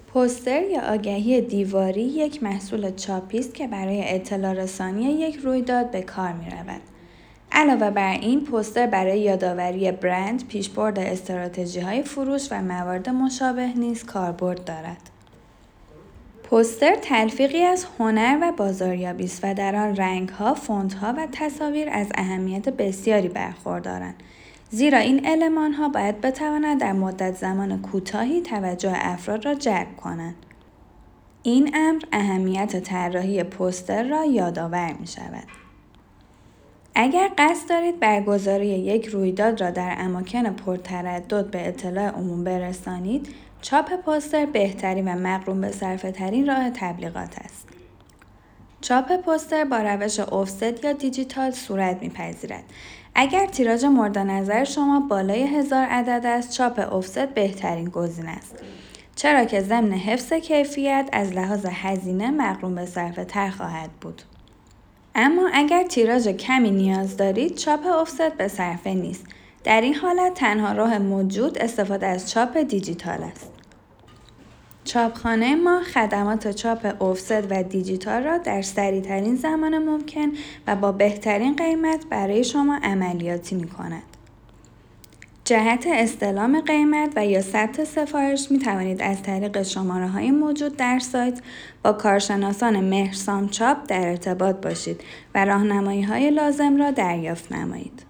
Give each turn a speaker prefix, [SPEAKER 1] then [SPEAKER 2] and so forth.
[SPEAKER 1] پوستر یا آگهی دیواری یک محصول چاپی است که برای اطلاع رسانی یک رویداد به کار می‌رود. علاوه بر این، پوستر برای یادآوری برند، پیشبرد استراتژی‌های فروش و موارد مشابه نیز کاربرد دارد. پوستر تلفیقی از هنر و بازاریابی است و در آن رنگ‌ها، فونت‌ها و تصاویر از اهمیت بسیاری برخوردارند. زیرا این المان‌ها باید بتوانند در مدت زمان کوتاهی توجه افراد را جلب کنند. این امر اهمیت طراحی پوستر را یادآور می‌شود. اگر قصد دارید برگزاری یک رویداد را در اماکن پرتردد به اطلاع عموم برسانید، چاپ پوستر بهترین و مقرون به صرفه ترین راه تبلیغات است. چاپ پوستر با روش افست یا دیجیتال صورت می‌پذیرد. اگر تیراژ مورد نظر شما بالای 1000 عدد است، چاپ افست بهترین گزینه است. چرا که ضمن حفظ کیفیت از لحاظ هزینه مقرون به صرفه تر خواهد بود. اما اگر تیراژ کمی نیاز دارید، چاپ افست به صرفه نیست. در این حالت تنها راه موجود استفاده از چاپ دیجیتال است. چاپخانه ما خدمات چاپ افست و دیجیتال را در سریع‌ترین زمان ممکن و با بهترین قیمت برای شما عملیاتی می‌کند. جهت استلام قیمت و یا ثبت سفارش می توانید از طریق شماره‌های موجود در سایت با کارشناسان مهرسام چاپ در ارتباط باشید و راهنمایی‌های لازم را دریافت نمایید.